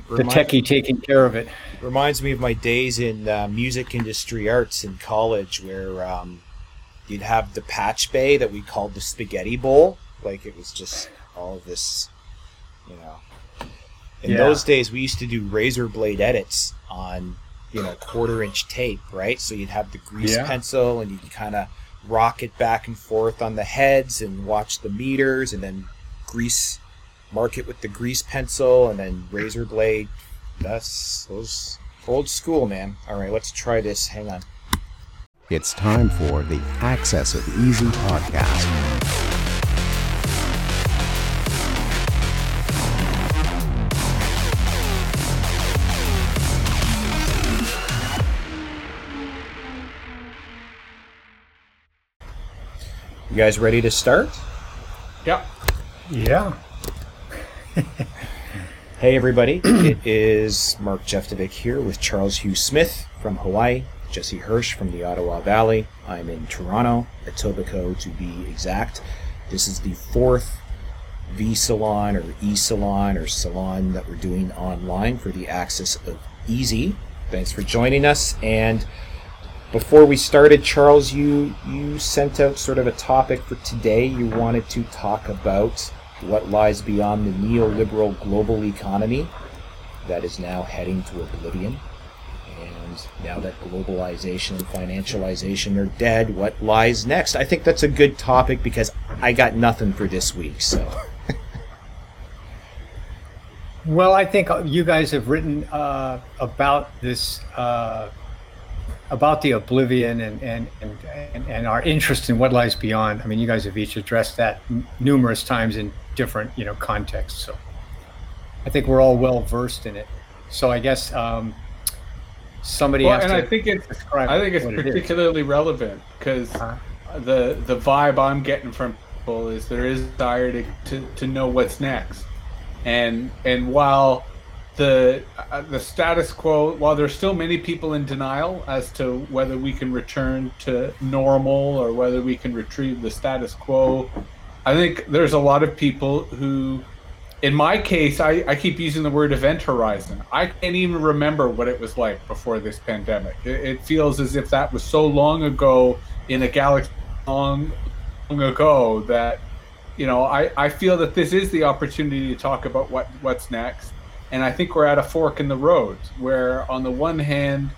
The techie taking care of it. Reminds me of my days in music industry arts in college, where you'd have the patch bay that we called the spaghetti bowl. Like, it was just all of this, you know. In those days, we used to do razor blade edits on, 1/4-inch tape, right? So you'd have the grease pencil, and you'd kind of rock it back and forth on the heads and watch the meters, and then mark it with the grease pencil, and then razor blade. Those old school, man. All right, let's try this. Hang on. It's time for the Access of Easy podcast. You guys ready to start? Yep. Yeah. Hey everybody, it is Mark Jeftovic here with Charles Hugh Smith from Hawaii, Jesse Hirsch from the Ottawa Valley. I'm in Toronto, Etobicoke to be exact. This is the fourth V-Salon or E-Salon or Salon that we're doing online for the Access of Easy. Thanks for joining us. And before we started, Charles, you sent out sort of a topic for today. You wanted to talk about what lies beyond the neoliberal global economy that is now heading to oblivion. And now that globalization and financialization are dead, what lies next? I think that's a good topic because I got nothing for this week. So, Well, I think you guys have written about this, about the oblivion and our interest in what lies beyond. I mean, you guys have each addressed that numerous times in different, contexts. So I think we're all well versed in it. So I guess somebody has to. I think it's particularly relevant because the vibe I'm getting from people is there is a desire to know what's next, and while the status quo, while there's still many people in denial as to whether we can return to normal or whether we can retrieve the status quo, I think there's a lot of people who, in my case, I keep using the word event horizon. I can't even remember what it was like before this pandemic. It feels as if that was so long ago in a galaxy long ago that, I feel that this is the opportunity to talk about what's next. And I think we're at a fork in the road where, on the one hand,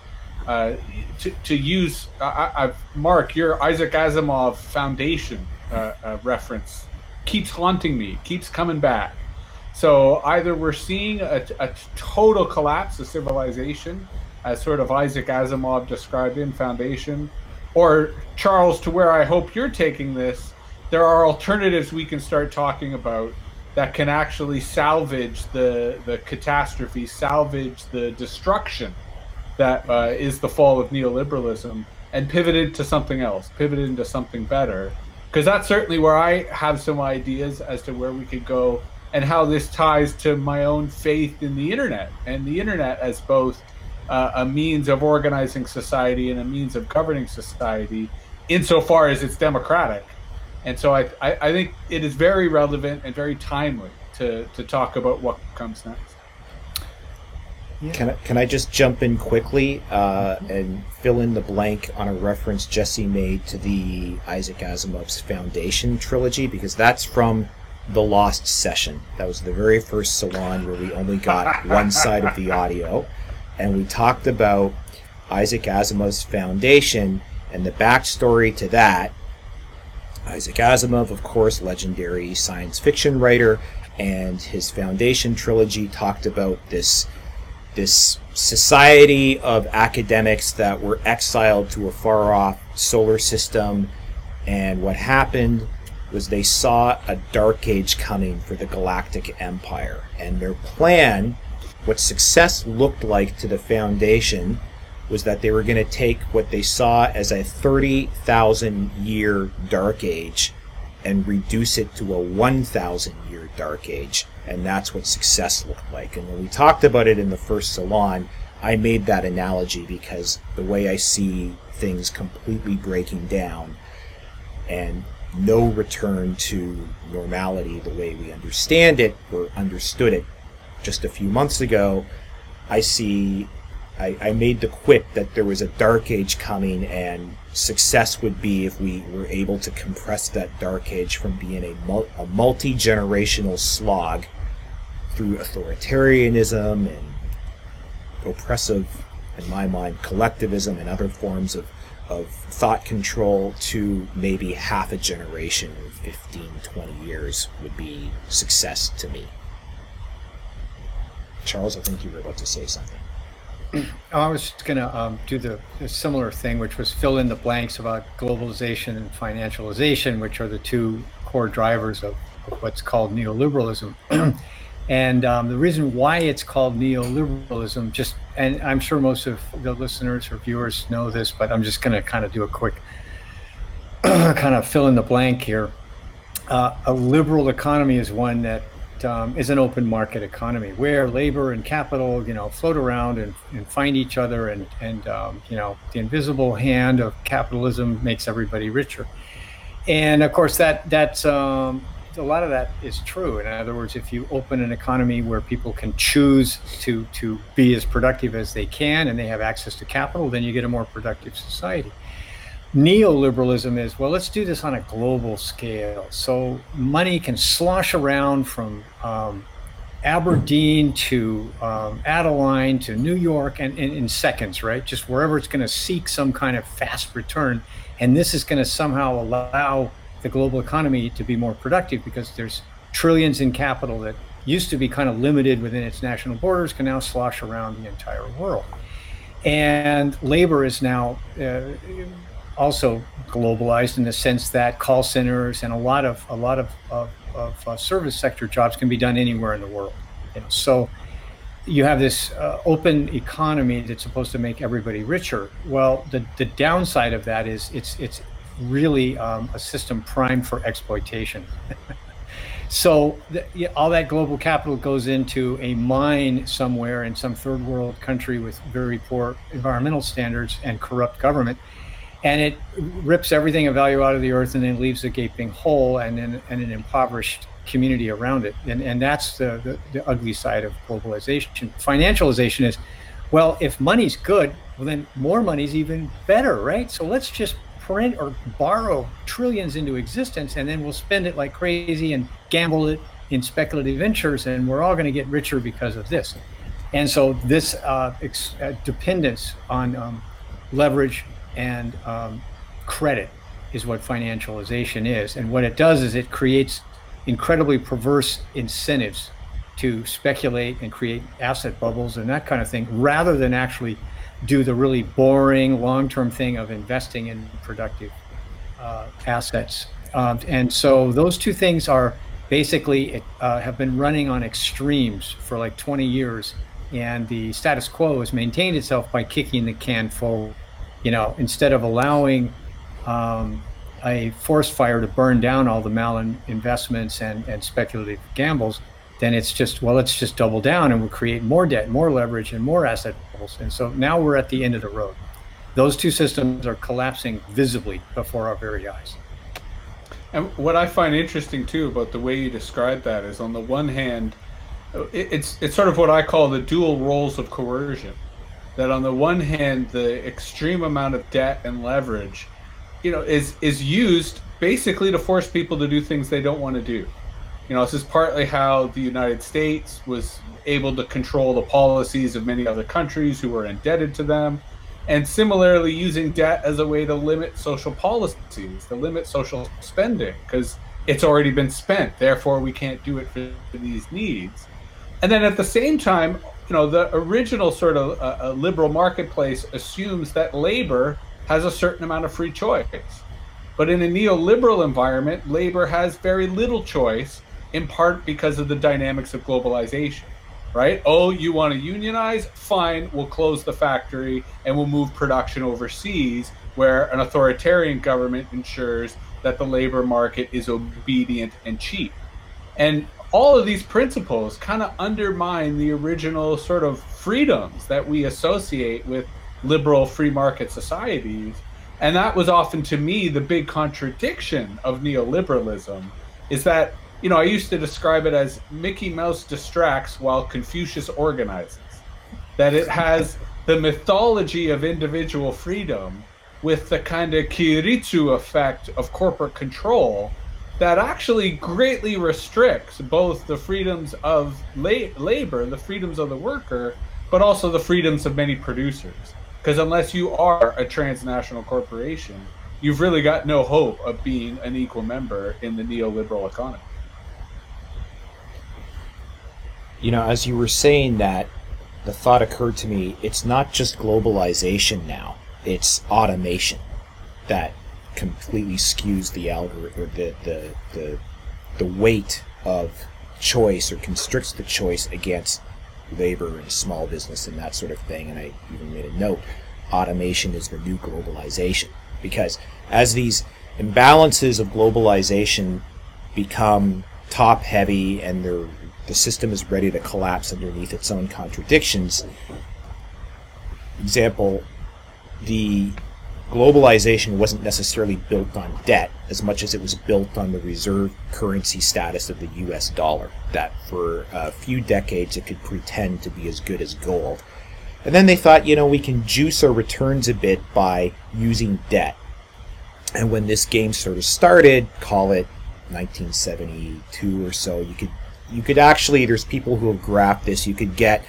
to use, Mark, your Isaac Asimov Foundation reference keeps haunting me, keeps coming back. So either we're seeing a total collapse of civilization, as sort of Isaac Asimov described in Foundation, or, Charles, to where I hope you're taking this, there are alternatives we can start talking about that can actually salvage the catastrophe, salvage the destruction that is the fall of neoliberalism, and pivot into something else, pivot into something better. Because that's certainly where I have some ideas as to where we could go and how this ties to my own faith in the internet, and the internet as both a means of organizing society and a means of governing society insofar as it's democratic. And so I think it is very relevant and very timely to talk about what comes next. Yeah. Can I just jump in quickly and fill in the blank on a reference Jesse made to the Isaac Asimov's Foundation trilogy, because that's from The Lost Session. That was the very first salon where we only got one side of the audio, and we talked about Isaac Asimov's Foundation and the backstory to that. Isaac Asimov, of course, legendary science fiction writer, and his Foundation trilogy talked about this society of academics that were exiled to a far-off solar system, and what happened was they saw a dark age coming for the galactic empire, and their plan, what success looked like to the Foundation, was that they were going to take what they saw as a 30,000 year dark age and reduce it to a 1,000 year dark age. And that's what success looked like. And when we talked about it in the first salon, I made that analogy because the way I see things completely breaking down and no return to normality the way we understand it or understood it just a few months ago, I made the quip that there was a dark age coming, and success would be if we were able to compress that dark age from being a multi-generational slog through authoritarianism and oppressive, in my mind, collectivism and other forms of thought control to maybe half a generation, 15, 20 years would be success to me. Charles, I think you were about to say something. I was just going to do the similar thing, which was fill in the blanks about globalization and financialization, which are the two core drivers of what's called neoliberalism. And the reason why it's called neoliberalism, and I'm sure most of the listeners or viewers know this, but I'm just going to kind of do a quick kind of fill in the blank here. A liberal economy is one that is an open market economy where labor and capital, float around and find each other, and the invisible hand of capitalism makes everybody richer. And of course, that's a lot of that is true. In other words, if you open an economy where people can choose to be as productive as they can and they have access to capital, then you get a more productive society. Neoliberalism is, well, let's do this on a global scale. So money can slosh around from Aberdeen to Adeline to New York and in seconds, right? Just wherever it's going to seek some kind of fast return. And this is going to somehow allow the global economy to be more productive, because there's trillions in capital that used to be kind of limited within its national borders can now slosh around the entire world. And labor is now also globalized in the sense that call centers and a lot of service sector jobs can be done anywhere in the world. So you have this open economy that's supposed to make everybody richer. Well, the downside of that is it's really a system primed for exploitation. So all that global capital goes into a mine somewhere in some third world country with very poor environmental standards and corrupt government. And it rips everything of value out of the earth and then leaves a gaping hole and an impoverished community around it. And that's the ugly side of globalization. Financialization is, well, if money's good, well, then more money's even better, right? So let's just print or borrow trillions into existence, and then we'll spend it like crazy and gamble it in speculative ventures, and we're all going to get richer because of this. And so this dependence on leverage and credit is what financialization is. And what it does is it creates incredibly perverse incentives to speculate and create asset bubbles and that kind of thing, rather than actually do the really boring long-term thing of investing in productive assets. And so those two things are basically have been running on extremes for like 20 years. And the status quo has maintained itself by kicking the can forward. Instead of allowing a forest fire to burn down all the malinvestments and speculative gambles, then it's just, well, let's just double down and we'll create more debt, more leverage, and more asset bubbles. And so now we're at the end of the road. Those two systems are collapsing visibly before our very eyes. And what I find interesting too about the way you describe that is, on the one hand, it's sort of what I call the dual roles of coercion. That on the one hand, the extreme amount of debt and leverage, is used basically to force people to do things they don't want to do. This is partly how the United States was able to control the policies of many other countries who were indebted to them. And similarly, using debt as a way to limit social policies, to limit social spending, because it's already been spent. Therefore, we can't do it for these needs. And then at the same time, the original sort of liberal marketplace assumes that labor has a certain amount of free choice. But in a neoliberal environment, labor has very little choice, in part because of the dynamics of globalization, right? Oh, you want to unionize? Fine, we'll close the factory and we'll move production overseas, where an authoritarian government ensures that the labor market is obedient and cheap. And all of these principles kind of undermine the original sort of freedoms that we associate with liberal free market societies. And that was often, to me, the big contradiction of neoliberalism, is that, I used to describe it as Mickey Mouse distracts while Confucius organizes. that it has the mythology of individual freedom with the kind of Kiriitsu effect of corporate control that actually greatly restricts both the freedoms of labor, the freedoms of the worker, but also the freedoms of many producers. Because unless you are a transnational corporation, you've really got no hope of being an equal member in the neoliberal economy. You know, as you were saying that, the thought occurred to me, it's not just globalization now, it's automation that completely skews the algorithm, or the weight of choice, or constricts the choice against labor and small business and that sort of thing. And I even made a note, automation is the new globalization, because as these imbalances of globalization become top heavy and the system is ready to collapse underneath its own contradictions. Example, the globalization wasn't necessarily built on debt as much as it was built on the reserve currency status of the US dollar, that for a few decades it could pretend to be as good as gold. And then they thought, you know, we can juice our returns a bit by using debt. And when this game sort of started, call it 1972 or so, you could actually, there's people who have graphed this, you could get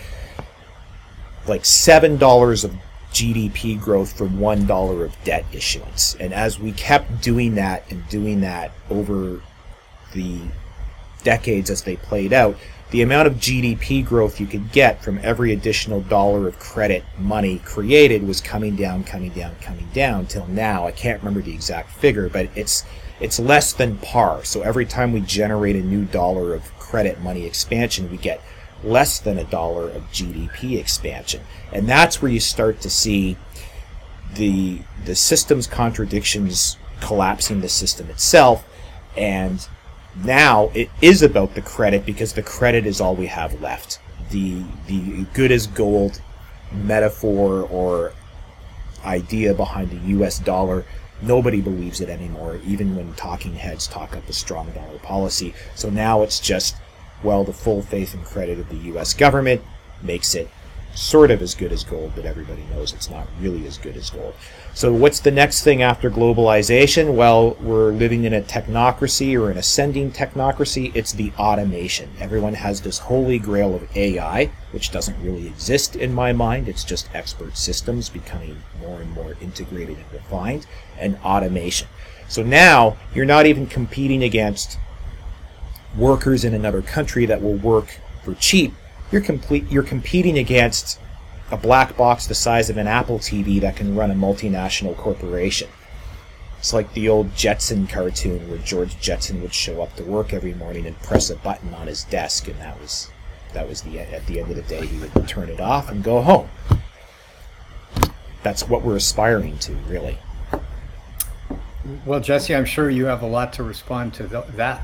like $7 of GDP growth from $1 of debt issuance. And as we kept doing that over the decades as they played out, the amount of GDP growth you could get from every additional dollar of credit money created was coming down till now. I can't remember the exact figure, but it's less than par. So every time we generate a new dollar of credit money expansion, we get less than $1 of GDP expansion. And that's where you start to see the system's contradictions collapsing the system itself. And now it is about the credit, because the credit is all we have left. The good as gold metaphor or idea behind the US dollar, nobody believes it anymore, even when talking heads talk up a strong dollar policy. So now it's just, well, the full faith and credit of the US government makes it sort of as good as gold, but everybody knows it's not really as good as gold. So what's the next thing after globalization? Well, we're living in a technocracy, or an ascending technocracy. It's the automation. Everyone has this holy grail of AI, which doesn't really exist in my mind. It's just expert systems becoming more and more integrated and refined, and automation. So now you're not even competing against workers in another country that will work for cheap. You're competing against a black box the size of an Apple TV that can run a multinational corporation. It's like the old Jetson cartoon where George Jetson would show up to work every morning and press a button on his desk, and that was at the end of the day he would turn it off and go home. That's what we're aspiring to, really. Well, Jesse, I'm sure you have a lot to respond to that.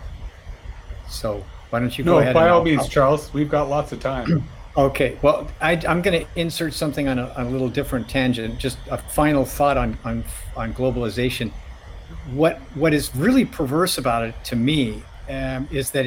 So why don't you go ahead? No, by all means, Charles. We've got lots of time. Okay. Well, I'm going to insert something on a little different tangent. Just a final thought on globalization. What is really perverse about it to me is that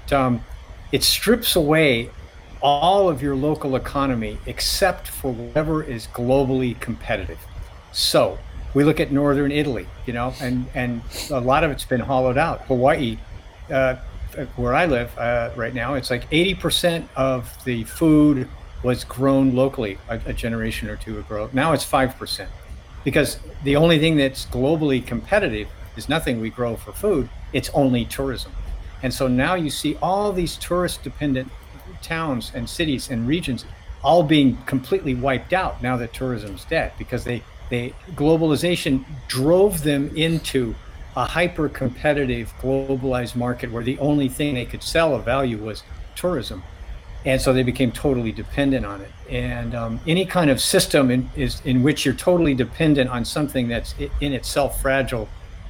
it strips away all of your local economy except for whatever is globally competitive. So we look at northern Italy, you know, and a lot of it's been hollowed out. Hawaii, where I live right now, it's like 80% of the food was grown locally a generation or two ago. Now it's 5%, because the only thing that's globally competitive is nothing we grow for food. It's only tourism. And so now you see all these tourist dependent towns and cities and regions all being completely wiped out now that tourism's dead, because globalization drove them into a hyper-competitive globalized market where the only thing they could sell of value was tourism. And so they became totally dependent on it. And any kind of system in which you're totally dependent on something that's in itself fragile,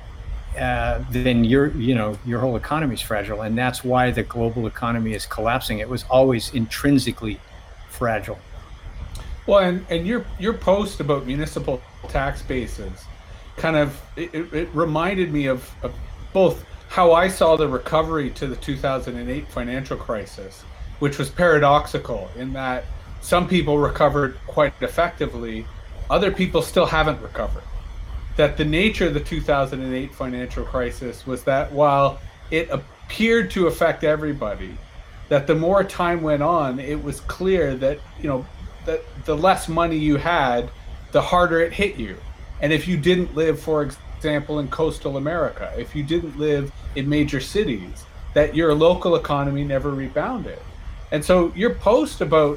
then your whole economy is fragile. And that's why the global economy is collapsing. It was always intrinsically fragile. Well, and your post about municipal tax bases kind of it reminded me of both how I saw the recovery to the 2008 financial crisis, which was paradoxical in that some people recovered quite effectively, other people still haven't recovered. That the nature of the 2008 financial crisis was that while it appeared to affect everybody, that the more time went on, it was clear that, that the less money you had, the harder it hit you. And if you didn't live, for example, in coastal America, if you didn't live in major cities, that your local economy never rebounded. And so your post about,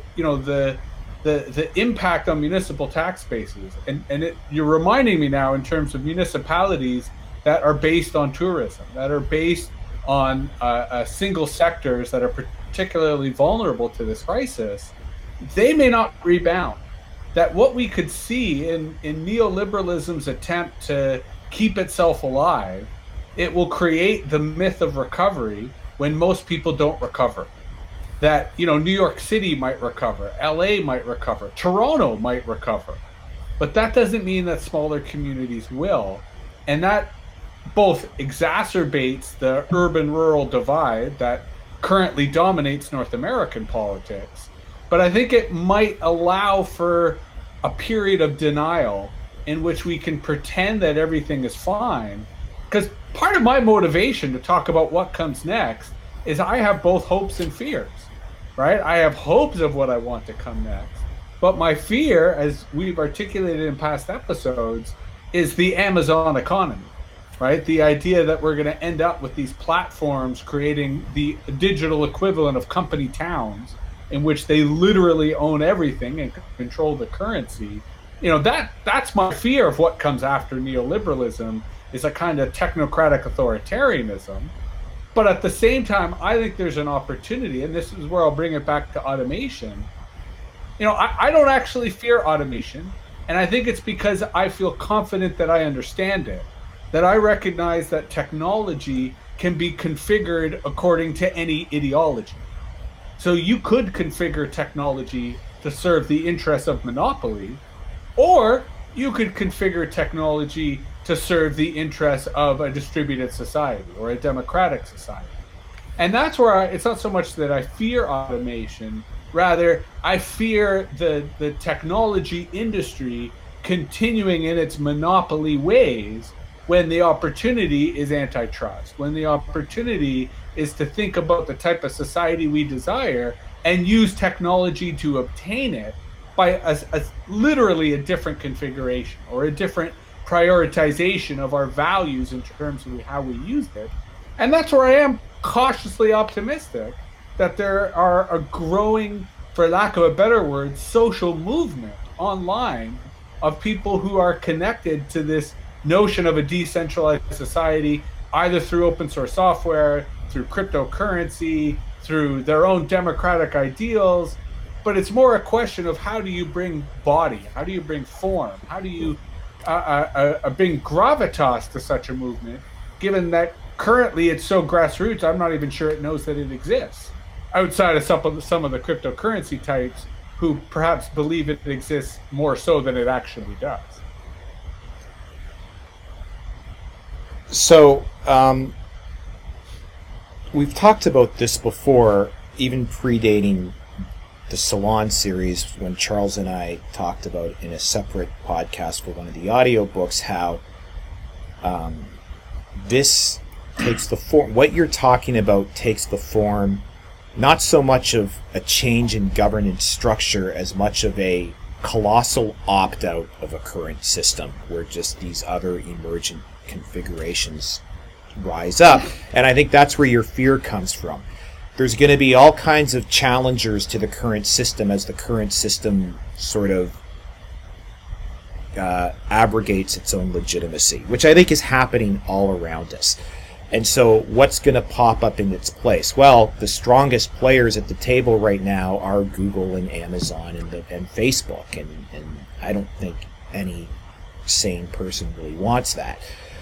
the impact on municipal tax bases, and you're reminding me now in terms of municipalities that are based on tourism, that are based on single sectors that are particularly vulnerable to this crisis, they may not rebound. That what we could see in neoliberalism's attempt to keep itself alive, it will create the myth of recovery when most people don't recover. That, New York City might recover, LA might recover, Toronto might recover. But that doesn't mean that smaller communities will. And that both exacerbates the urban-rural divide that currently dominates North American politics. But I think it might allow for a period of denial in which we can pretend that everything is fine. Because part of my motivation to talk about what comes next is I have both hopes and fears, right? I have hopes of what I want to come next. But my fear, as we've articulated in past episodes, is the Amazon economy, right? The idea that we're going to end up with these platforms creating the digital equivalent of company towns in which they literally own everything and control the currency. That's my fear of what comes after neoliberalism, is a kind of technocratic authoritarianism. But at the same time, I think there's an opportunity, and this is where I'll bring it back to automation. I don't actually fear automation, and I think it's because I feel confident that I understand it, that I recognize that technology can be configured according to any ideology. So you could configure technology to serve the interests of monopoly, or you could configure technology to serve the interests of a distributed society or a democratic society. And that's where it's not so much that I fear automation, rather I fear the technology industry continuing in its monopoly ways when the opportunity is antitrust, when the opportunity is to think about the type of society we desire and use technology to obtain it by a literally a different configuration or a different prioritization of our values in terms of how we use it. And that's where I am cautiously optimistic that there are a growing, for lack of a better word, social movement online of people who are connected to this notion of a decentralized society, either through open source software, through cryptocurrency, through their own democratic ideals. But it's more a question of how do you bring body, how do you bring form, how do you bring gravitas to such a movement, given that currently it's so grassroots, I'm not even sure it knows that it exists, outside of some of the cryptocurrency types who perhaps believe it exists more so than it actually does. So, we've talked about this before, even predating the Salon series, when Charles and I talked about in a separate podcast for one of the audiobooks how this takes the form, what you're talking about takes the form not so much of a change in governance structure as much of a colossal opt-out of a current system where just these other emergent configurations rise up. And I think that's where your fear comes from. There's going to be all kinds of challengers to the current system as the current system sort of abrogates its own legitimacy, which I think is happening all around us. And so what's going to pop up in its place? Well, the strongest players at the table right now are Google and Amazon and Facebook, and I don't think any sane person really wants that.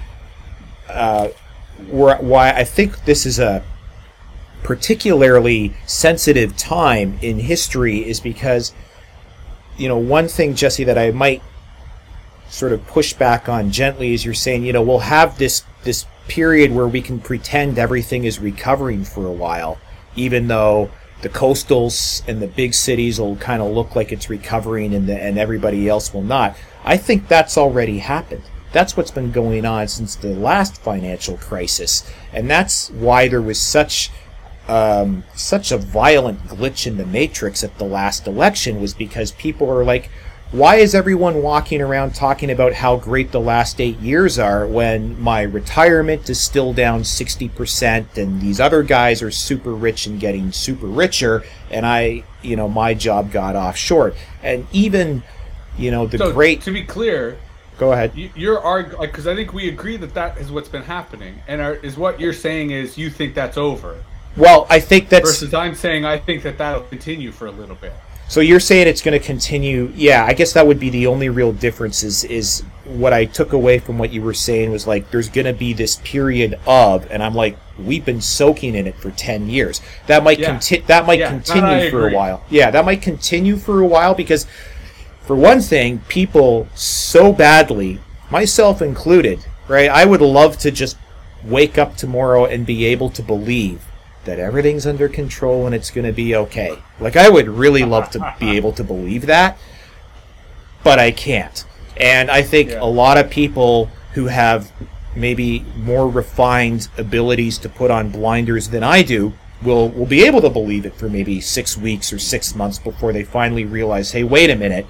Why I think this is a particularly sensitive time in history is because, one thing, Jesse, that I might sort of push back on gently is you're saying, we'll have this period where we can pretend everything is recovering for a while, even though the coastals and the big cities will kind of look like it's recovering and everybody else will not. I think that's already happened. That's what's been going on since the last financial crisis. And that's why there was such a violent glitch in the matrix at the last election, was because people are like, why is everyone walking around talking about how great the last 8 years are when my retirement is still down 60% and these other guys are super rich and getting super richer, and my job got off short. And even, to be clear, go ahead. You're arguing, because I think we agree that is what's been happening, and is what you're saying is you think that's over. Well, I think that's... Versus I'm saying I think that'll continue for a little bit. So you're saying it's going to continue. Yeah, I guess that would be the only real difference is what I took away from what you were saying was like there's going to be this period of, and I'm like, we've been soaking in it for 10 years. That might continue for a while. Yeah, that might continue for a while because, for one thing, people so badly, myself included, right? I would love to just wake up tomorrow and be able to believe that everything's under control and it's going to be okay. Like, I would really love to be able to believe that, but I can't. And I think a lot of people who have maybe more refined abilities to put on blinders than I do will be able to believe it for maybe 6 weeks or 6 months before they finally realize, hey, wait a minute,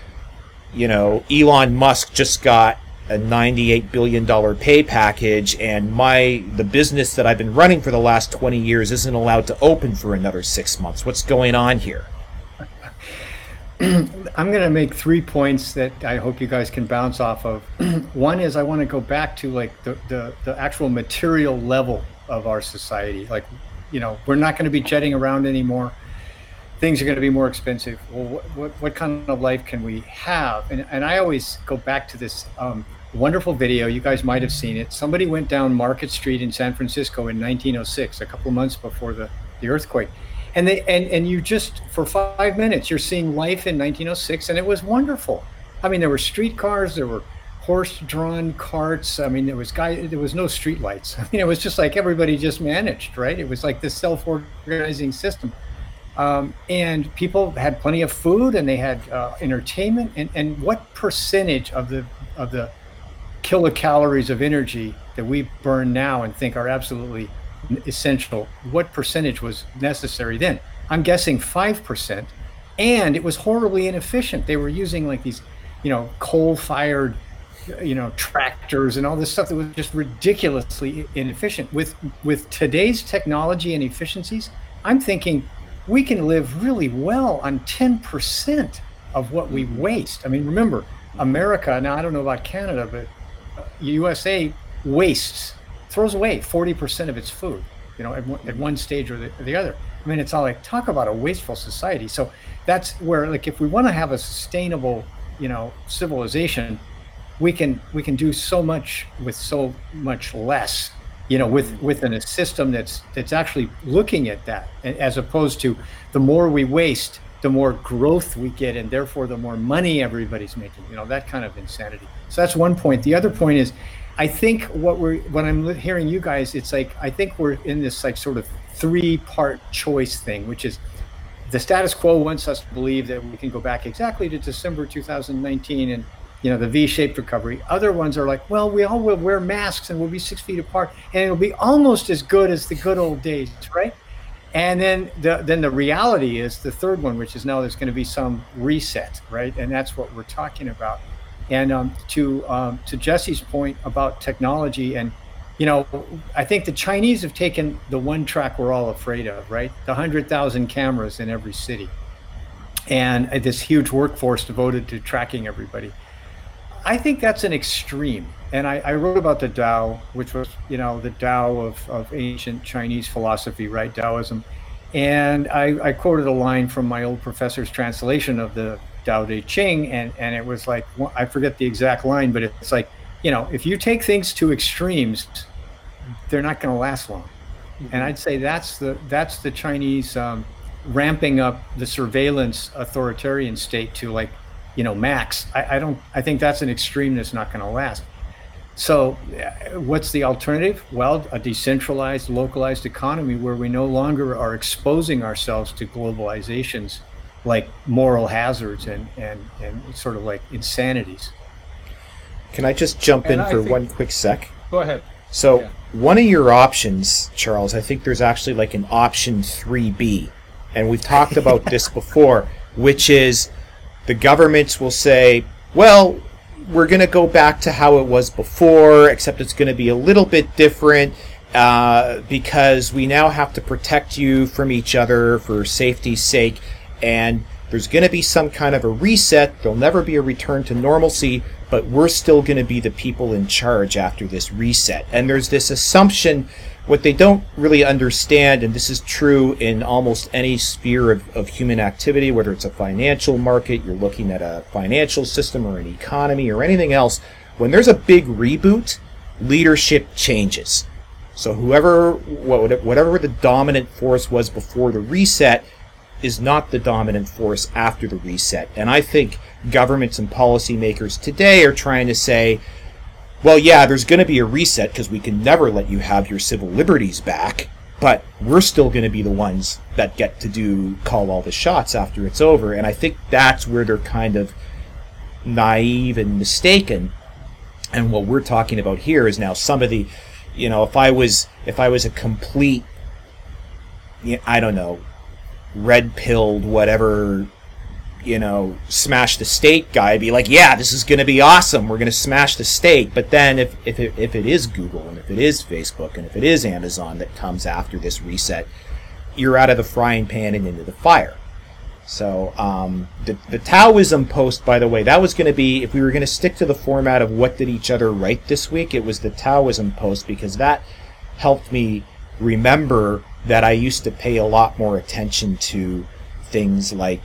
Elon Musk just got a $98 billion pay package, and the business that I've been running for the last 20 years isn't allowed to open for another 6 months. What's going on here? I'm going to make 3 points that I hope you guys can bounce off of. One is I want to go back to like the actual material level of our society. Like, we're not going to be jetting around anymore. Things are going to be more expensive. Well, what kind of life can we have? And I always go back to this wonderful video. You guys might have seen it. Somebody went down Market Street in San Francisco in 1906, a couple of months before the earthquake. And you just, for 5 minutes, you're seeing life in 1906, and it was wonderful. I mean, there were streetcars, there were horse-drawn carts. I mean, there was no street lights. I mean, it was just like everybody just managed, right? It was like this self-organizing system. And people had plenty of food, and they had entertainment. And what percentage of the kilocalories of energy that we burn now and think are absolutely essential, what percentage was necessary then? I'm guessing 5%. And it was horribly inefficient. They were using like these, coal-fired, tractors and all this stuff that was just ridiculously inefficient. With today's technology and efficiencies, I'm thinking we can live really well on 10% of what we waste. I mean, remember, America, now I don't know about Canada, but USA throws away 40% of its food, at one stage or the other. I mean, it's all like, talk about a wasteful society. So that's where, like, if we want to have a sustainable, civilization, we can do so much with so much less, within a system that's actually looking at that, as opposed to the more we waste, the more growth we get, and therefore the more money everybody's making, that kind of insanity. So that's one point. The other point is, I think when I'm hearing you guys, it's like, I think we're in this like sort of 3-part choice thing, which is the status quo wants us to believe that we can go back exactly to December 2019 and, the V-shaped recovery. Other ones are like, well, we all will wear masks and we'll be 6 feet apart and it'll be almost as good as the good old days, right? And then the reality is the third one, which is now there's going to be some reset, right? And that's what we're talking about. And to Jesse's point about technology, and I think the Chinese have taken the one track we're all afraid of, right? The 100,000 cameras in every city, and this huge workforce devoted to tracking everybody. I think that's an extreme. And I wrote about the Tao, which was, the Tao of ancient Chinese philosophy, right? Taoism. And I quoted a line from my old professor's translation of the Tao Te Ching. And it was like, I forget the exact line, but it's like, if you take things to extremes, they're not going to last long. Mm-hmm. And I'd say that's the Chinese ramping up the surveillance authoritarian state to like, max. I think that's an extreme that's not going to last. So, what's the alternative? Well, a decentralized, localized economy where we no longer are exposing ourselves to globalizations like moral hazards and sort of like insanities. Can I just jump in for one quick sec? Go ahead. So, one of your options, Charles, I think there's actually like an option 3B, and we've talked about this before, which is the governments will say, well, we're going to go back to how it was before, except it's going to be a little bit different because we now have to protect you from each other for safety's sake, and there's going to be some kind of a reset. There'll never be a return to normalcy, but we're still going to be the people in charge after this reset. And there's this assumption, what they don't really understand, and this is true in almost any sphere of human activity, whether it's a financial market, you're looking at a financial system or an economy or anything else, when there's a big reboot, leadership changes. So whatever the dominant force was before the reset is not the dominant force after the reset. And I think governments and policymakers today are trying to say, well, yeah, there's going to be a reset because we can never let you have your civil liberties back, but we're still going to be the ones that get to call all the shots after it's over. And I think that's where they're kind of naive and mistaken. And what we're talking about here is now somebody, if I was a complete, I don't know, red-pilled, whatever, smash the state guy, I'd be like, yeah, this is going to be awesome. We're going to smash the state. But then if it is Google and if it is Facebook and if it is Amazon that comes after this reset, you're out of the frying pan and into the fire. So the Taoism post, by the way, that was going to be, if we were going to stick to the format of what did each other write this week, it was the Taoism post, because that helped me remember that I used to pay a lot more attention to things like,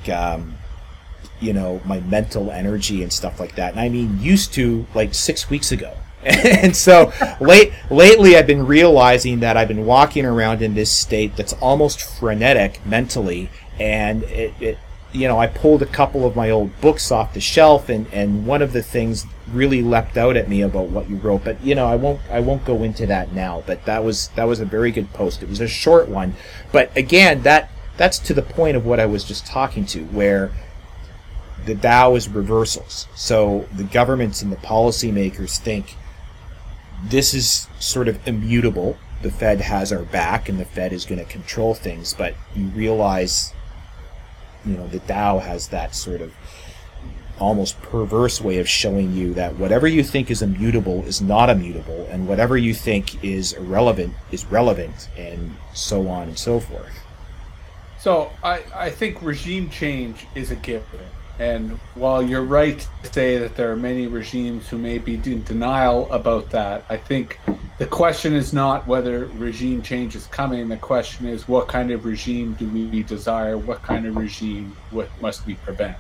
my mental energy and stuff like that. And I mean, used to like 6 weeks ago. And so lately I've been realizing that I've been walking around in this state that's almost frenetic mentally. And I pulled a couple of my old books off the shelf, and one of the things really leapt out at me about what you wrote. But I won't go into that now. But that was a very good post. It was a short one, but again, that's to the point of what I was just talking to, where the Tao is reversals. So the governments and the policymakers think this is sort of immutable. The Fed has our back, and the Fed is going to control things. But you realize, the Tao has that sort of almost perverse way of showing you that whatever you think is immutable is not immutable, and whatever you think is irrelevant is relevant, and so on and so forth. So I think regime change is a given. And while you're right to say that there are many regimes who may be in denial about that, I think the question is not whether regime change is coming. The question is, what kind of regime do we desire? What kind of regime must we prevent?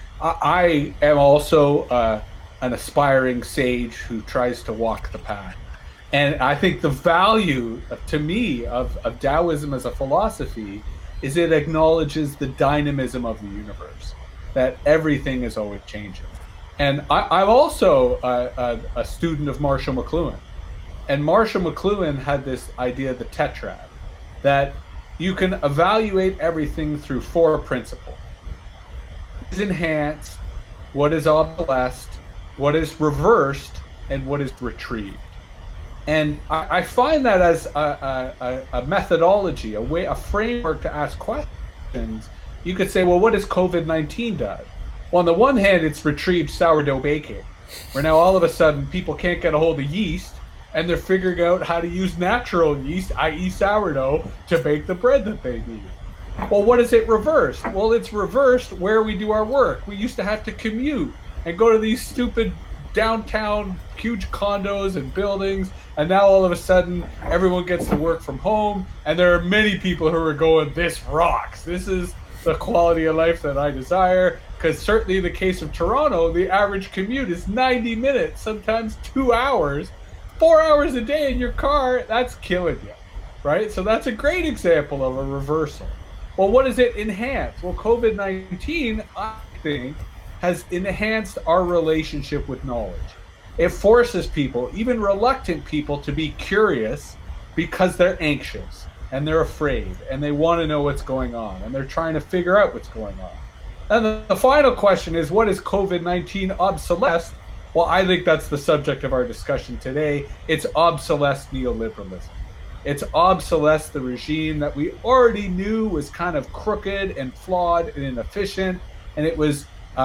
I am also an aspiring sage who tries to walk the path. And I think the value, to me, of Taoism as a philosophy is it acknowledges the dynamism of the universe, that everything is always changing. And I'm also a student of Marshall McLuhan. And Marshall McLuhan had this idea, the tetrad, that you can evaluate everything through 4 principles. What is enhanced, what is obsolesced, what is reversed, and what is retrieved. And I find that as a methodology, a framework to ask questions. You could say, well, what has COVID-19 done? Well, on the one hand, it's retrieved sourdough baking, where now all of a sudden people can't get a hold of yeast, and they're figuring out how to use natural yeast, i.e. sourdough, to bake the bread that they need. Well, what is it reversed? Well, it's reversed where we do our work. We used to have to commute and go to these stupid downtown huge condos and buildings, and now all of a sudden everyone gets to work from home, and there are many people who are going, this rocks. This is the quality of life that I desire, because certainly in the case of Toronto, the average commute is 90 minutes, sometimes 2 hours, 4 hours a day in your car. That's killing you, right? So that's a great example of a reversal. Well, what does it enhance? Well, COVID-19, I think, has enhanced our relationship with knowledge. It forces people, even reluctant people, to be curious because they're anxious and they're afraid and they want to know what's going on and they're trying to figure out what's going on. And the final question is, what is COVID-19 obsolesced? Well, I think that's the subject of our discussion today. It's obsolesced neoliberalism. It's obsolesced the regime that we already knew was kind of crooked and flawed and inefficient, and it was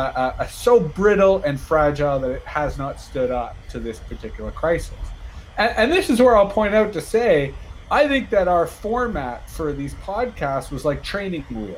so brittle and fragile that it has not stood up to this particular crisis. And this is where I'll point out to say, I think that our format for these podcasts was like training wheels.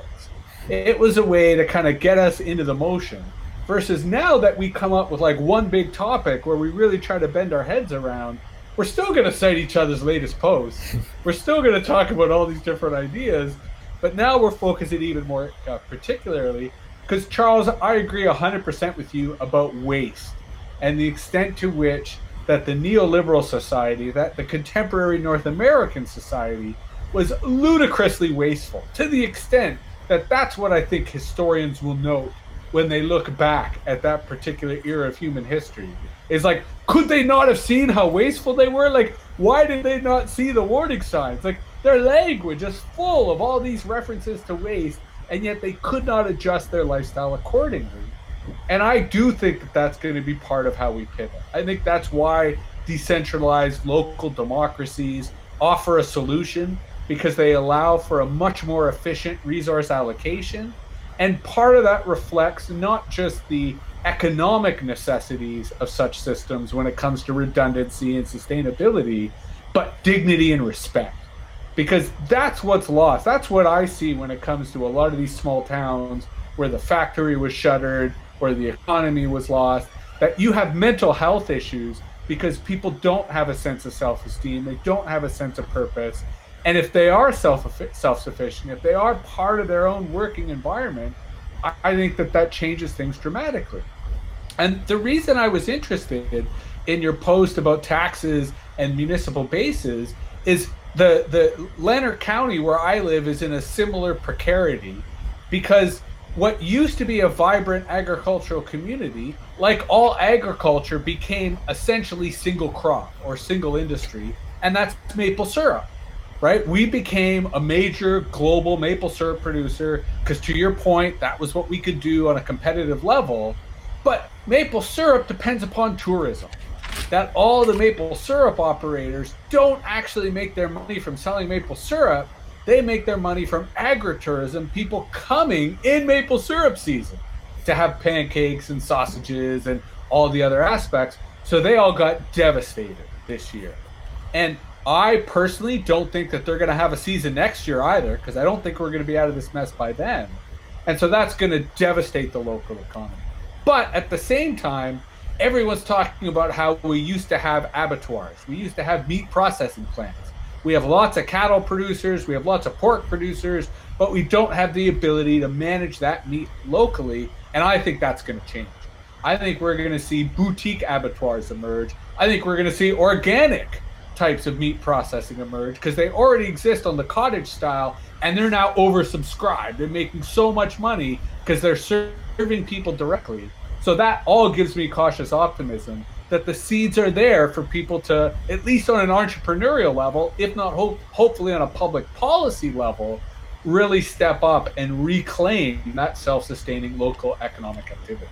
It was a way to kind of get us into the motion, versus now that we come up with like one big topic where we really try to bend our heads around, we're still going to cite each other's latest posts. We're still going to talk about all these different ideas, but now we're focusing even more particularly, because Charles, I agree 100% with you about waste and the extent to which that the neoliberal society, that the contemporary North American society was ludicrously wasteful, to the extent that that's what I think historians will note when they look back at that particular era of human history. Is like, could they not have seen how wasteful they were? Like, why did they not see the warning signs? Like, their language is full of all these references to waste, and yet they could not adjust their lifestyle accordingly. And I do think that that's going to be part of how we pivot. I think that's why decentralized local democracies offer a solution, because they allow for a much more efficient resource allocation. And part of that reflects not just the economic necessities of such systems when it comes to redundancy and sustainability, but dignity and respect. Because that's what's lost. That's what I see when it comes to a lot of these small towns where the factory was shuttered, where the economy was lost, that you have mental health issues because people don't have a sense of self-esteem, they don't have a sense of purpose. And if they are self-sufficient, if they are part of their own working environment, I think that changes things dramatically. And the reason I was interested in your post about taxes and municipal bases is the Leonard County, where I live, is in a similar precarity, because what used to be a vibrant agricultural community, like all agriculture, became essentially single crop or single industry, and that's maple syrup. Right? We became a major global maple syrup producer because, to your point, that was what we could do on a competitive level. But maple syrup depends upon tourism. That all the maple syrup operators don't actually make their money from selling maple syrup. They make their money from agritourism, people coming in maple syrup season to have pancakes and sausages and all the other aspects. So they all got devastated this year. And I personally don't think that they're going to have a season next year either, because I don't think we're going to be out of this mess by then. And so that's going to devastate the local economy. But at the same time, everyone's talking about how we used to have abattoirs. We used to have meat processing plants. We have lots of cattle producers. We have lots of pork producers, but we don't have the ability to manage that meat locally. And I think that's going to change. I think we're going to see boutique abattoirs emerge. I think we're going to see organic types of meat processing emerge, because they already exist on the cottage style, and they're now oversubscribed. They're making so much money because they're serving people directly. So that all gives me cautious optimism that the seeds are there for people to, at least on an entrepreneurial level, if not hopefully on a public policy level, really step up and reclaim that self-sustaining local economic activity.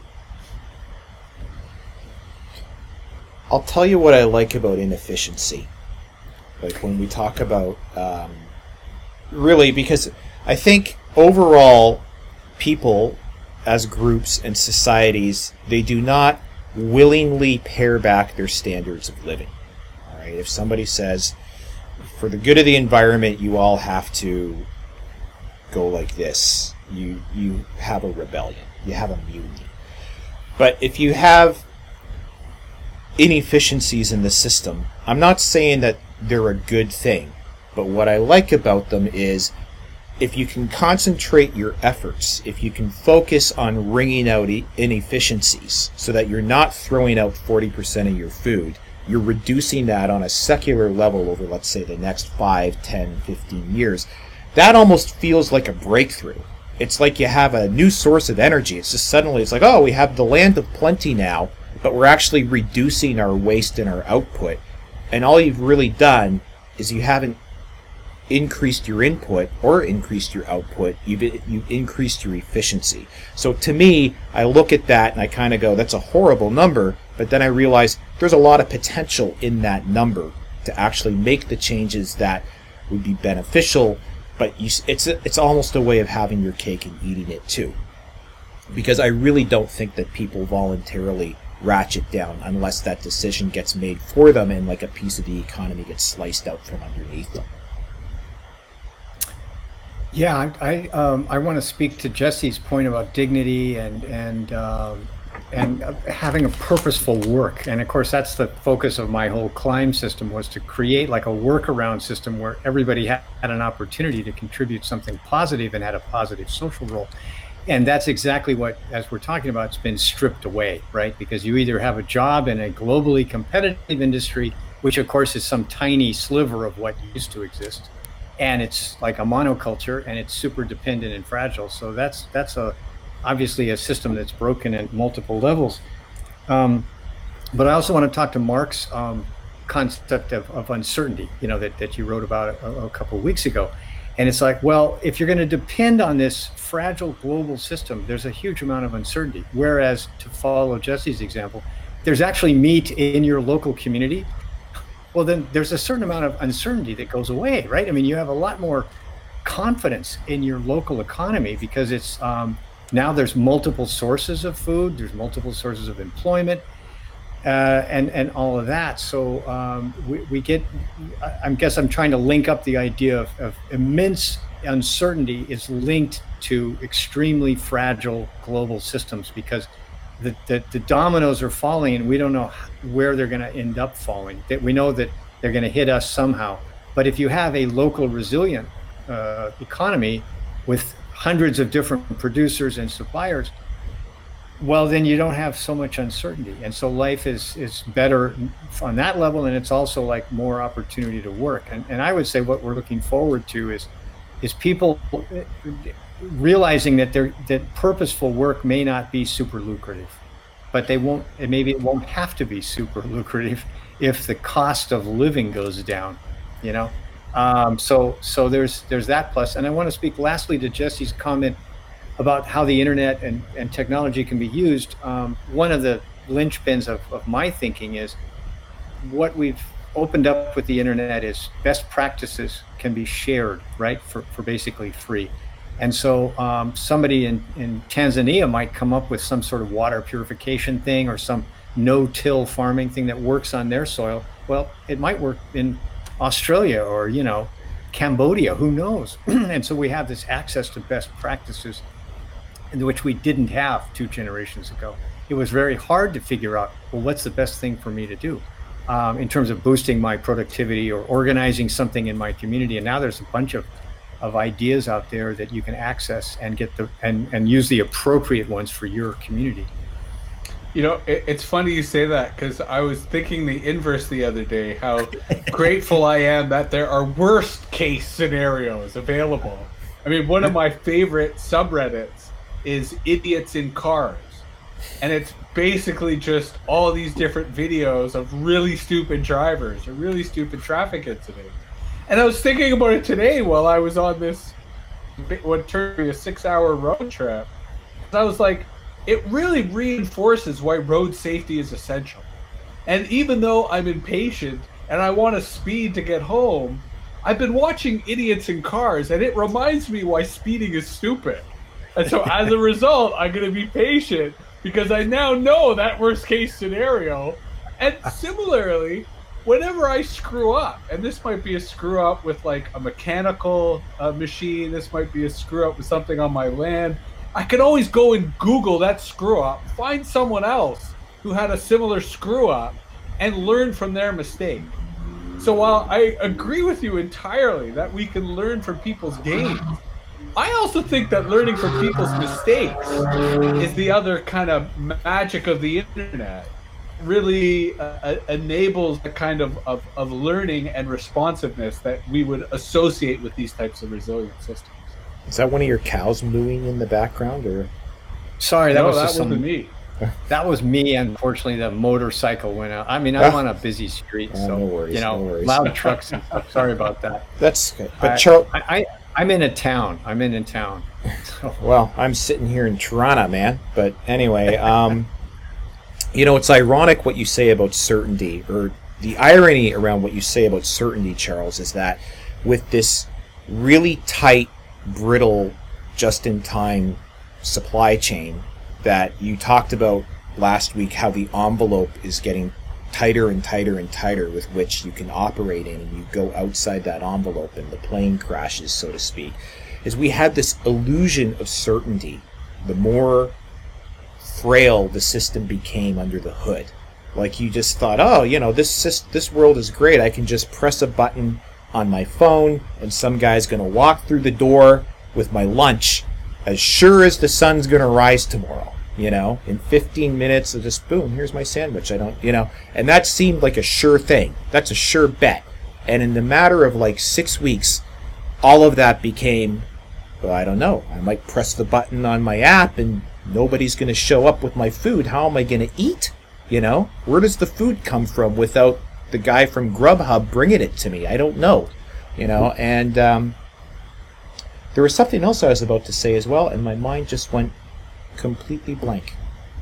I'll tell you what I like about inefficiency. Like when we talk about, really, because I think overall people as groups and societies, they do not willingly pare back their standards of living. All right, if somebody says, for the good of the environment, you all have to go like this, you have a rebellion, you have a mutiny. But if you have inefficiencies in the system, I'm not saying that they're a good thing, but what I like about them is if you can concentrate your efforts, if you can focus on wringing out inefficiencies so that you're not throwing out 40% of your food, you're reducing that on a secular level over, let's say, the next 5, 10, 15 years. That almost feels like a breakthrough. It's like you have a new source of energy. It's just suddenly, it's like, oh, we have the land of plenty now. but we're actually reducing our waste and our output. And all you've really done is you haven't increased your input or increased your output. You've increased your efficiency. So to me, I look at that and I kind of go, that's a horrible number. But then I realize there's a lot of potential in that number to actually make the changes that would be beneficial. But it's almost a way of having your cake and eating it too. Because I really don't think that people voluntarily ratchet down unless that decision gets made for them and like a piece of the economy gets sliced out from underneath them. Yeah, I want to speak to Jesse's point about dignity and having a purposeful work. And of course, that's the focus of my whole Climb system, was to create like a workaround system where everybody had an opportunity to contribute something positive and had a positive social role. And that's exactly what, as we're talking about, it's been stripped away, right? Because you either have a job in a globally competitive industry, which of course is some tiny sliver of what used to exist, and it's like a monoculture, and it's super dependent and fragile. So that's obviously a system that's broken at multiple levels. But I also want to talk to Mark's concept of uncertainty, that you wrote about a couple of weeks ago. And it's like, well, if you're going to depend on this fragile global system, there's a huge amount of uncertainty. Whereas, to follow Jesse's example, there's actually meat in your local community. Well, then there's a certain amount of uncertainty that goes away, right? I mean, you have a lot more confidence in your local economy because it's now there's multiple sources of food, there's multiple sources of employment, and all of that. So we get, I guess I'm trying to link up the idea of immense uncertainty is linked to extremely fragile global systems, because the dominoes are falling and we don't know where they're going to end up falling. That we know that they're going to hit us somehow. But if you have a local resilient economy with hundreds of different producers and suppliers, well, then you don't have so much uncertainty. And so life is better on that level, and it's also like more opportunity to work. And I would say what we're looking forward to is people realizing that purposeful work may not be super lucrative, but maybe it won't have to be super lucrative if the cost of living goes down, So there's that plus. And I want to speak lastly to Jesse's comment about how the internet and technology can be used. One of the linchpins of my thinking is what we've opened up with the internet is best practices can be shared, right, for basically free. And so somebody in Tanzania might come up with some sort of water purification thing or some no-till farming thing that works on their soil. Well, it might work in Australia or, Cambodia, who knows? And so we have this access to best practices, in which we didn't have 2 generations ago. It was very hard to figure out, well, what's the best thing for me to do in terms of boosting my productivity or organizing something in my community. And now there's a bunch of ideas out there that you can access and get and use the appropriate ones for your community. It's funny you say that, because I was thinking the inverse the other day, how grateful I am that there are worst case scenarios available. I mean, one of my favorite subreddits is Idiots in Cars. And it's basically just all these different videos of really stupid drivers or really stupid traffic incidents. And I was thinking about it today while I was on this, what turned to be a 6-hour road trip. I was like, it really reinforces why road safety is essential. And even though I'm impatient and I want to speed to get home, I've been watching Idiots in Cars, and it reminds me why speeding is stupid. And so as a result, I'm going to be patient because I now know that worst case scenario. And similarly, whenever I screw up, and this might be a screw up with like a mechanical machine, this might be a screw up with something on my land, I can always go and Google that screw up, find someone else who had a similar screw up, and learn from their mistake. So while I agree with you entirely that we can learn from people's gains, I also think that learning from people's mistakes is the other kind of magic of the internet. Really enables the kind of learning and responsiveness that we would associate with these types of resilient systems. Is that one of your cows mooing in the background, or? Sorry, that wasn't me. That was me. Unfortunately, the motorcycle went out. I mean, I'm on a busy street, so no worries, no worries. loud trucks and stuff. Sorry about that. That's good. But Charles, I'm in a town. I'm in town. So. Well, I'm sitting here in Toronto, man. But anyway, it's ironic what you say about certainty, or the irony around what you say about certainty, Charles, is that with this really tight, brittle, just-in-time supply chain that you talked about last week, how the envelope is getting tighter and tighter and tighter with which you can operate in, and you go outside that envelope and the plane crashes, so to speak, is we had this illusion of certainty. The more frail the system became under the hood, like you just thought, this world is great. I can just press a button on my phone and some guy's going to walk through the door with my lunch as sure as the sun's going to rise tomorrow. In 15 minutes, just boom, here's my sandwich. And that seemed like a sure thing. That's a sure bet. And in the matter of like 6 weeks, all of that became, well, I don't know. I might press the button on my app and nobody's going to show up with my food. How am I going to eat? Where does the food come from without the guy from Grubhub bringing it to me? I don't know. And there was something else I was about to say as well, and my mind just went completely blank.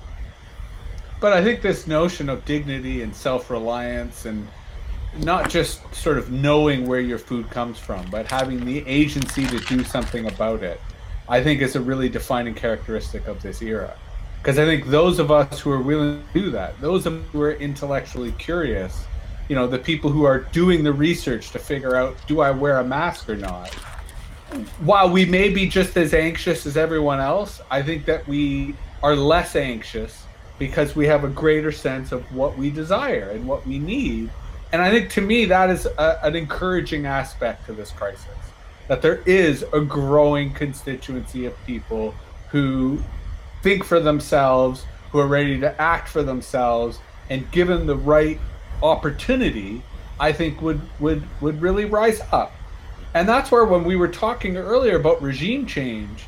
But I think this notion of dignity and self-reliance, and not just sort of knowing where your food comes from, but having the agency to do something about it, I think is a really defining characteristic of this era. Because I think those of us who are willing to do that, those of us who are intellectually curious, the people who are doing the research to figure out, do I wear a mask or not? While we may be just as anxious as everyone else, I think that we are less anxious because we have a greater sense of what we desire and what we need. And I think, to me, that is an encouraging aspect to this crisis, that there is a growing constituency of people who think for themselves, who are ready to act for themselves, and given the right opportunity, I think would really rise up. And that's where, when we were talking earlier about regime change,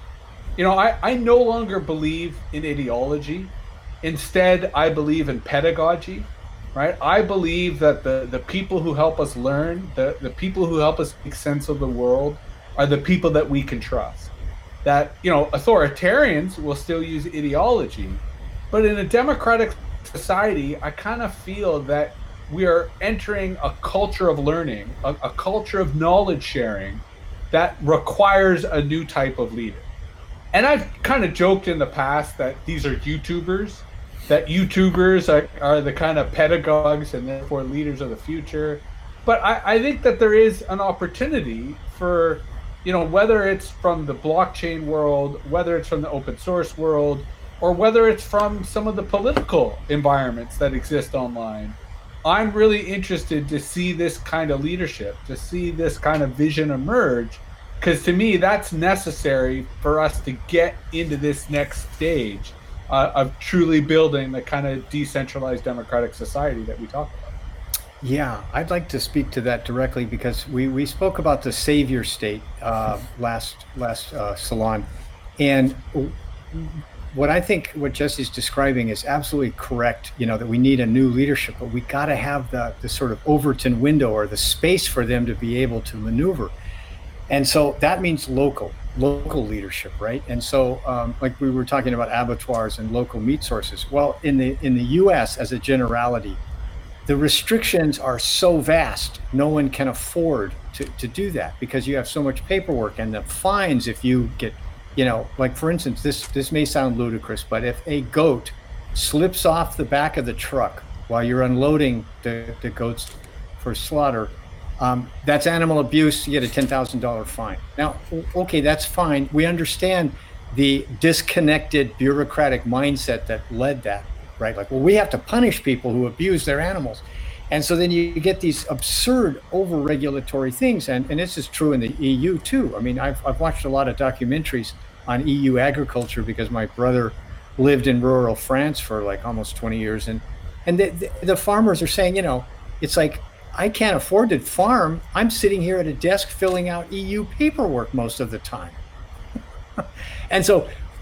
I no longer believe in ideology. Instead, I believe in pedagogy, right? I believe that the people who help us learn, the people who help us make sense of the world, are the people that we can trust. That, authoritarians will still use ideology, but in a democratic society, I kind of feel that we are entering a culture of learning, a culture of knowledge sharing that requires a new type of leader. And I've kind of joked in the past that these are YouTubers, that YouTubers are the kind of pedagogues and therefore leaders of the future. But I think that there is an opportunity for, whether it's from the blockchain world, whether it's from the open source world, or whether it's from some of the political environments that exist online, I'm really interested to see this kind of leadership, to see this kind of vision emerge, because to me, that's necessary for us to get into this next stage of truly building the kind of decentralized democratic society that we talk about. Yeah, I'd like to speak to that directly, because we spoke about the savior state last salon, and what Jesse's describing is absolutely correct. That we need a new leadership, but we got to have the sort of Overton window, or the space for them to be able to maneuver, and so that means local leadership, right? And so, like we were talking about abattoirs and local meat sources. Well, in the U.S., as a generality, the restrictions are so vast, no one can afford to do that, because you have so much paperwork, and the fines if you get, like for instance, this may sound ludicrous, but if a goat slips off the back of the truck while you're unloading the goats for slaughter, that's animal abuse. You get a $10,000 fine. Now, okay, that's fine. We understand the disconnected bureaucratic mindset that led that, right? Like, well, we have to punish people who abuse their animals. And so then you get these absurd over-regulatory things. And this is true in the EU too. I mean, I've watched a lot of documentaries on EU agriculture, because my brother lived in rural France for like almost 20 years. And the farmers are saying, it's like, I can't afford to farm. I'm sitting here at a desk filling out EU paperwork most of the time. And so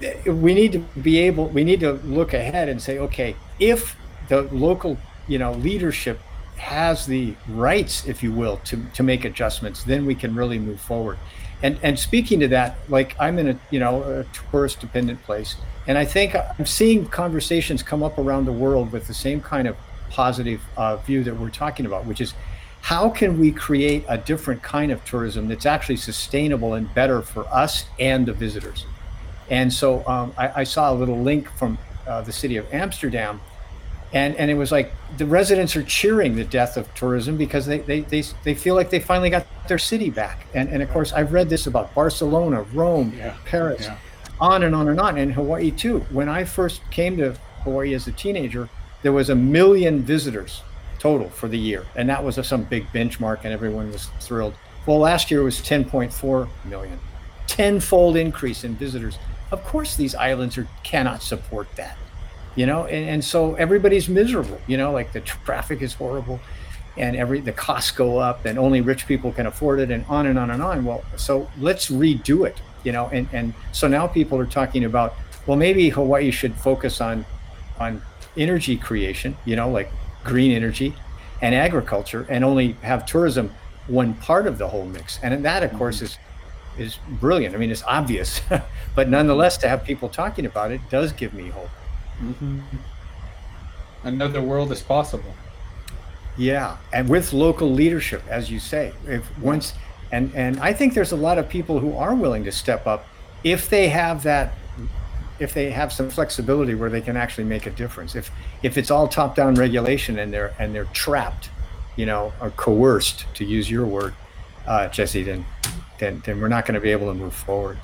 we need to look ahead and say, okay, if the local, leadership has the rights, if you will, to make adjustments, then we can really move forward. And speaking to that, like I'm in a tourist dependent place, and I think I'm seeing conversations come up around the world with the same kind of positive view that we're talking about, which is how can we create a different kind of tourism that's actually sustainable and better for us and the visitors. And so I saw a little link from the city of Amsterdam, and it was like the residents are cheering the death of tourism because they feel like they finally got their city back. And of course, I've read this about Barcelona, Rome, Paris, on and on and on, and Hawaii too. When I first came to Hawaii as a teenager, there was 1 million visitors total for the year, and that was some big benchmark, and everyone was thrilled. Well, last year was 10.4 million, tenfold increase in visitors. Of course, these islands cannot support that. And so everybody's miserable, like the traffic is horrible and the costs go up and only rich people can afford it and on and on and on. Well, so let's redo it, and so now people are talking about, well, maybe Hawaii should focus on energy creation, like green energy and agriculture, and only have tourism one part of the whole mix. And that, of course, is brilliant. I mean, it's obvious, but nonetheless, to have people talking about it does give me hope. Mm-hmm. Another world is possible. Yeah, and with local leadership, as you say, and I think there's a lot of people who are willing to step up if they have some flexibility where they can actually make a difference. If it's all top-down regulation and they're trapped, or coerced, to use your word, Jesse, then we're not going to be able to move forward.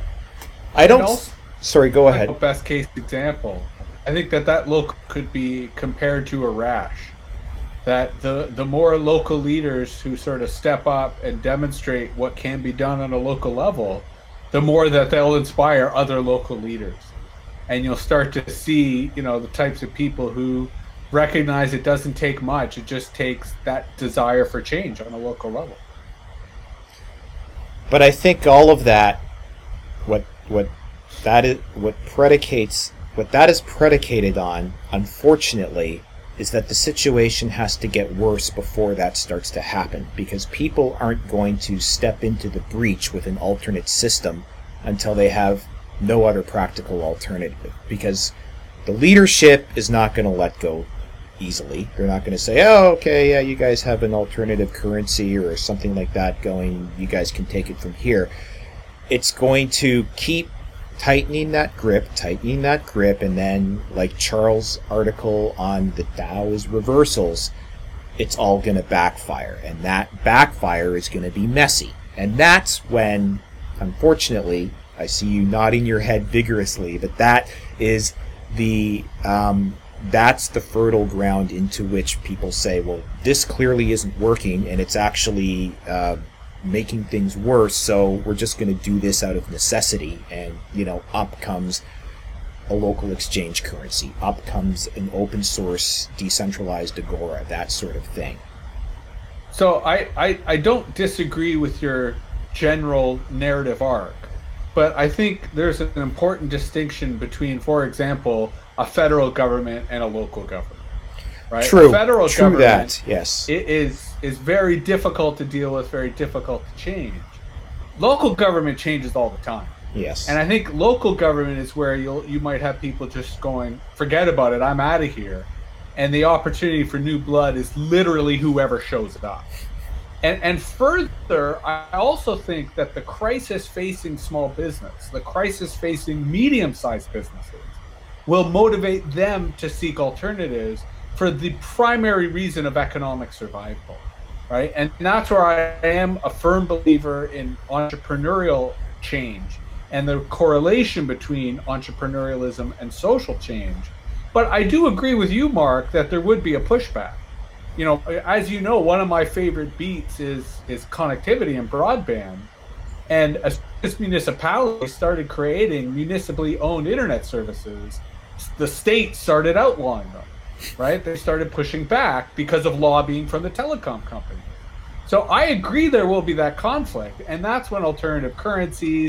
Sorry, go ahead. Best case example. I think that look could be compared to a rash. That the more local leaders who sort of step up and demonstrate what can be done on a local level, the more that they'll inspire other local leaders. And you'll start to see, the types of people who recognize it doesn't take much. It just takes that desire for change on a local level. But I think all of that, what that is predicated on, unfortunately, is that the situation has to get worse before that starts to happen, because people aren't going to step into the breach with an alternate system until they have no other practical alternative, because the leadership is not going to let go easily. They're not going to say, oh, okay, yeah, you guys have an alternative currency or something like that going, you guys can take it from here. It's going to keep tightening that grip, and then, like Charles' article on the Taoist reversals, it's all going to backfire, and that backfire is going to be messy. And that's when, unfortunately, I see you nodding your head vigorously, but that is that's the fertile ground into which people say, well, this clearly isn't working, and it's actually making things worse, so we're just going to do this out of necessity. And up comes a local exchange currency, up comes an open source decentralized agora, that sort of thing. So I don't disagree with your general narrative arc, but I think there's an important distinction between, for example, a federal government and a local government. Right? True. Federal government, that, yes. It is very difficult to deal with, very difficult to change. Local government changes all the time. Yes. And I think local government is where you might have people just going, forget about it, I'm out of here. And the opportunity for new blood is literally whoever shows up. And further, I also think that the crisis facing small business, the crisis facing medium-sized businesses, will motivate them to seek alternatives for the primary reason of economic survival, right? And that's where I am a firm believer in entrepreneurial change and the correlation between entrepreneurialism and social change. But I do agree with you, Mark, that there would be a pushback. As you know, one of my favorite beats is connectivity and broadband. And as municipalities started creating municipally owned internet services, the state started outlawing them. Right? They started pushing back because of lobbying from the telecom company. So I agree there will be that conflict, and that's when alternative currencies,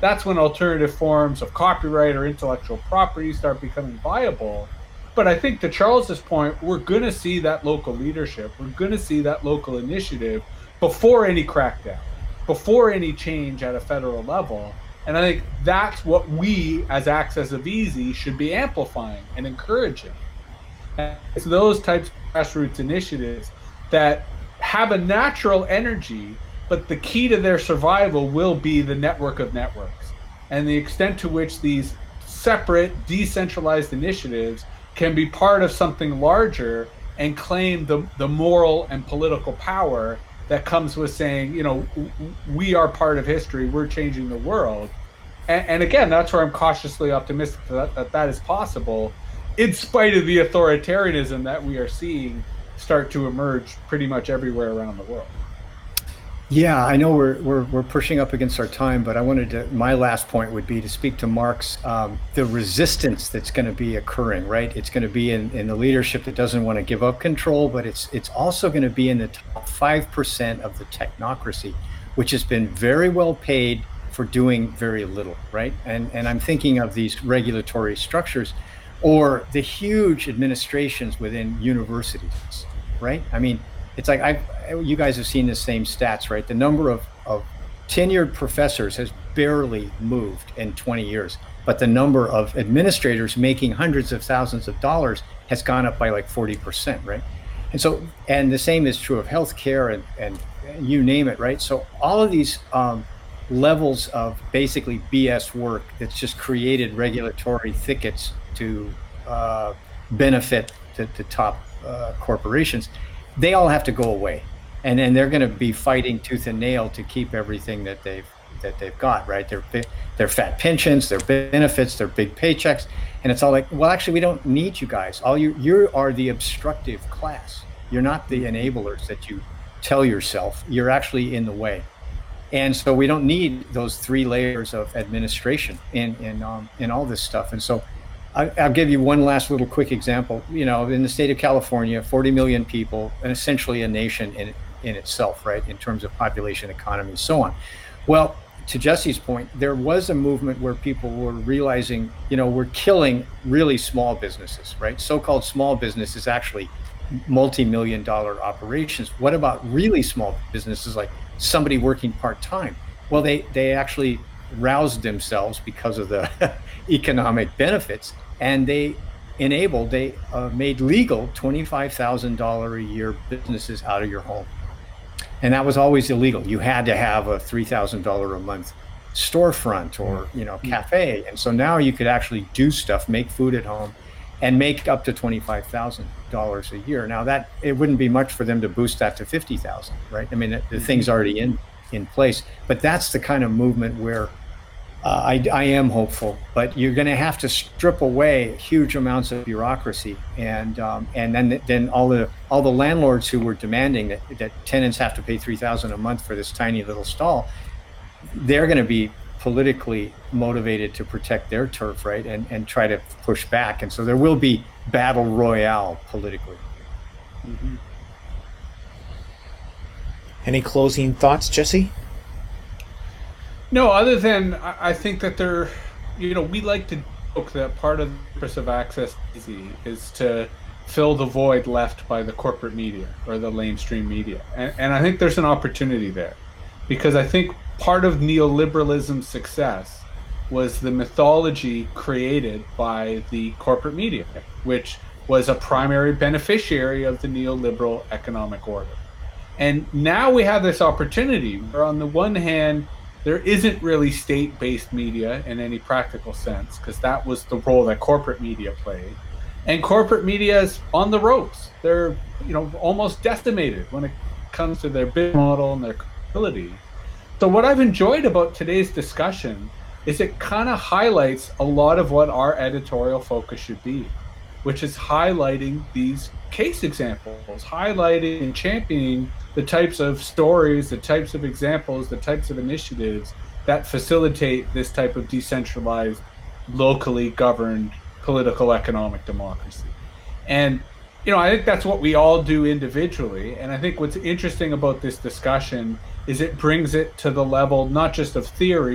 that's when alternative forms of copyright or intellectual property start becoming viable. But I think to Charles's point, we're going to see that local leadership. We're going to see that local initiative before any crackdown, before any change at a federal level. And I think that's what we, as Access of Easy, should be amplifying and encouraging. And it's those types of grassroots initiatives that have a natural energy, but the key to their survival will be the network of networks and the extent to which these separate, decentralized initiatives can be part of something larger and claim the moral and political power that comes with saying, you know, we are part of history, we're changing the world. And again, that's where I'm cautiously optimistic that is possible, in spite of the authoritarianism that we are seeing start to emerge pretty much everywhere around the world. Yeah, I know we're pushing up against our time, but I wanted to, my last point would be to speak to Mark's, the resistance that's going to be occurring, right? It's going to be in the leadership that doesn't want to give up control, but it's also going to be in the top 5% of the technocracy, which has been very well paid for doing very little, right? And I'm thinking of these regulatory structures or the huge administrations within universities, right? I mean, it's like you guys have seen the same stats, right? The number of tenured professors has barely moved in 20 years, but the number of administrators making hundreds of thousands of dollars has gone up by like 40%, right? And so, and the same is true of healthcare and you name it, right? So all of these levels of basically BS work that's just created regulatory thickets to benefit the top corporations, they all have to go away, and then they're going to be fighting tooth and nail to keep everything that they've got, right? Their fat pensions, their benefits, their big paychecks, and it's all like, well, actually, we don't need you guys. All you are the obstructive class. You're not the enablers that you tell yourself. You're actually in the way, and so we don't need those 3 layers of administration in all this stuff. And so I'll give you one last little quick example. You know, in the state of California, 40 million people, and essentially a nation in itself, right, in terms of population, economy, so on. Well, to Jesse's point, there was a movement where people were realizing, you know, we're killing really small businesses, right? So-called small businesses, actually multi-million-dollar operations. What about really small businesses, like somebody working part-time? Well, they actually roused themselves because of the economic benefits, and they made legal $25,000 a year businesses out of your home. And that was always illegal. You had to have a $3,000 a month storefront or, you know, cafe. And so now you could actually do stuff, make food at home, and make up to $25,000 a year. Now that it wouldn't be much for them to boost that to 50,000, right? I mean, the thing's already in place, but that's the kind of movement where I am hopeful, but you're going to have to strip away huge amounts of bureaucracy, and then all the landlords who were demanding that tenants have to pay $3,000 a month for this tiny little stall, they're going to be politically motivated to protect their turf, right, and try to push back, and so there will be battle royale politically. Mm-hmm. Any closing thoughts, Jesse? No, other than I think that we like to joke that part of the purpose of Access Easy is to fill the void left by the corporate media or the mainstream media. And I think there's an opportunity there, because I think part of neoliberalism's success was the mythology created by the corporate media, which was a primary beneficiary of the neoliberal economic order. And now we have this opportunity where, on the one hand, there isn't really state-based media in any practical sense, because that was the role that corporate media played. And corporate media is on the ropes. They're, almost decimated when it comes to their business model and their ability. So what I've enjoyed about today's discussion is it kind of highlights a lot of what our editorial focus should be, which is highlighting these case examples, highlighting and championing the types of stories, the types of examples, the types of initiatives that facilitate this type of decentralized, locally governed political economic democracy. And, I think that's what we all do individually. And I think what's interesting about this discussion is it brings it to the level not just of theory,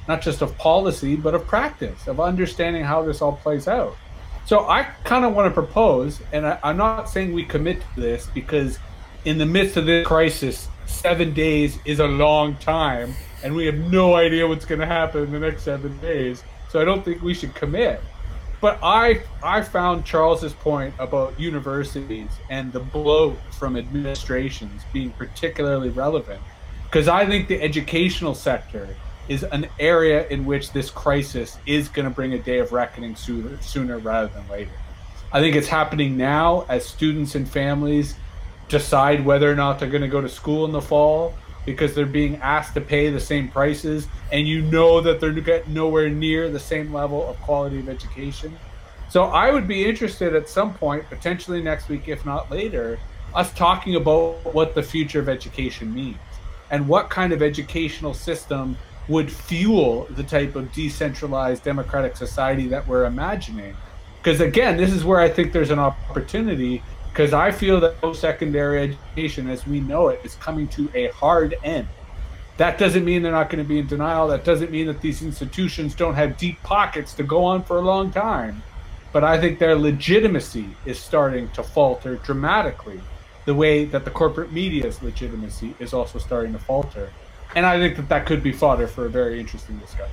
not just of policy, but of practice, of understanding how this all plays out. So I kind of want to propose, and I'm not saying we commit to this, because in the midst of this crisis, 7 days is a long time, and we have no idea what's going to happen in the next 7 days. So I don't think we should commit. But I found Charles's point about universities and the bloat from administrations being particularly relevant, because I think the educational sector is an area in which this crisis is going to bring a day of reckoning sooner rather than later. I think it's happening now as students and families decide whether or not they're going to go to school in the fall, because they're being asked to pay the same prices, and you know that they're getting nowhere near the same level of quality of education. So I would be interested at some point, potentially next week, if not later, us talking about what the future of education means and what kind of educational system would fuel the type of decentralized democratic society that we're imagining. Because again, this is where I think there's an opportunity, because I feel that post-secondary education as we know it is coming to a hard end. That doesn't mean they're not going to be in denial. That doesn't mean that these institutions don't have deep pockets to go on for a long time. But I think their legitimacy is starting to falter dramatically, the way that the corporate media's legitimacy is also starting to falter. And I think that could be fodder for a very interesting discussion.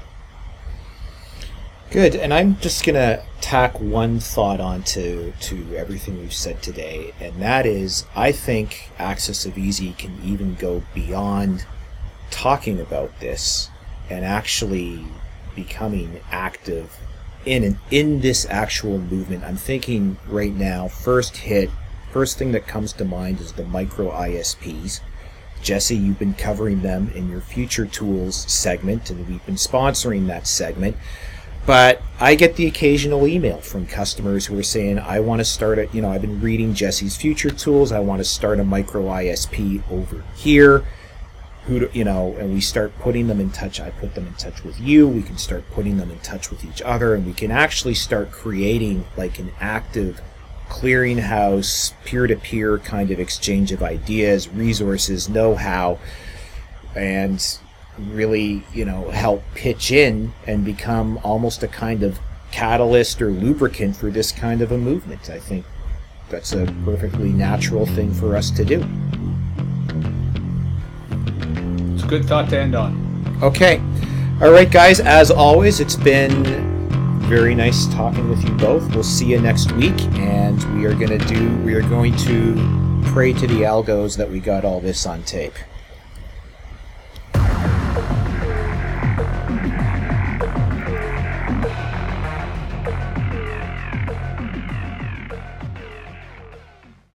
Good, and I'm just going to tack one thought onto everything we've said today, and that is, I think Access of Easy can even go beyond talking about this and actually becoming active in this actual movement. I'm thinking right now, first thing that comes to mind is the micro ISPs. Jesse, you've been covering them in your Future Tools segment, and we've been sponsoring that segment. But I get the occasional email from customers who are saying, I want to start I've been reading Jesse's Future Tools, I want to start a micro ISP over here. And we start putting them in touch. I put them in touch with you. We can start putting them in touch with each other, and we can actually start creating like an active clearinghouse, peer-to-peer kind of exchange of ideas, resources, know-how, and really, help pitch in and become almost a kind of catalyst or lubricant for this kind of a movement. I think that's a perfectly natural thing for us to do. It's a good thought to end on. Okay. All right, guys, as always, it's been very nice talking with you both. We'll see you next week, and we are going to pray to the algos that we got all this on tape.